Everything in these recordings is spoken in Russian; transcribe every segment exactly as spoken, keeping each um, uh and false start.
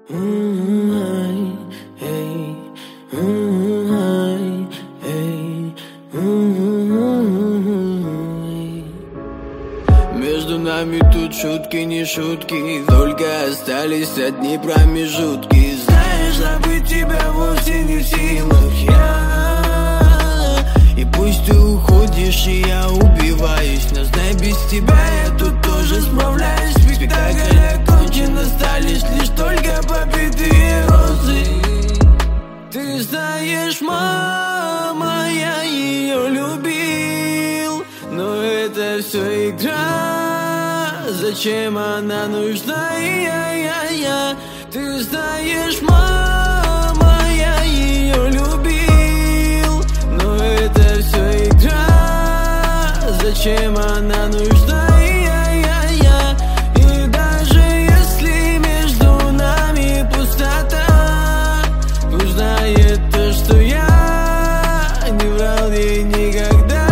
Между нами тут шутки, не шутки, только остались одни промежутки. Знаешь, забыть тебя вовсе не в силах я. И пусть ты уходишь, и я убиваюсь, но знай, без тебя я тут тоже справляюсь. Спектакль окончен, остались лишь только побитые розы. Ты знаешь, мама, я ее любил, но это все игра. Зачем она нужна? Я-я-я. Ты знаешь, мама, я ее любил, но это все игра. Зачем она нужна? Я-я-я. И даже если между нами пустота, пусть знает то, что я не врал ей никогда.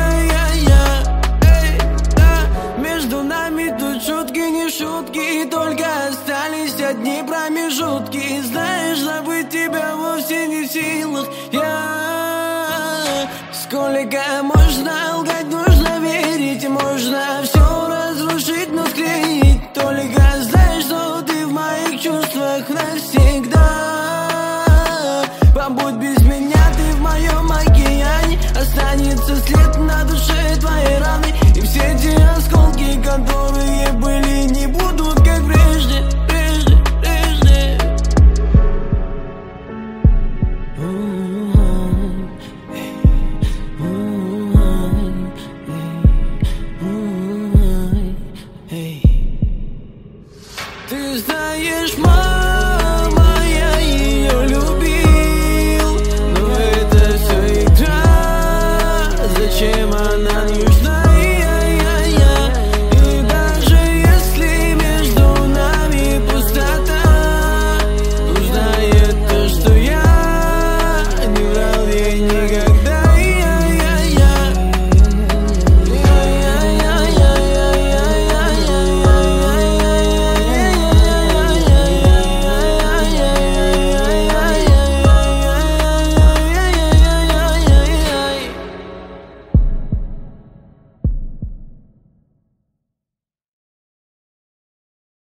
Шутки, не шутки, только остались одни промежутки. Знаешь, забыть тебя вовсе не в силах я. Сколько можно лгать, нужно верить, можно все разрушить, но склеить. Только знаешь, что ты в моих чувствах навсегда. Побудь без меня, ты в моем океане. Останется след на душе твоей раны. И все те осколки, которые были, не будут как прежде, прежде, прежде. Ты знаешь, мама,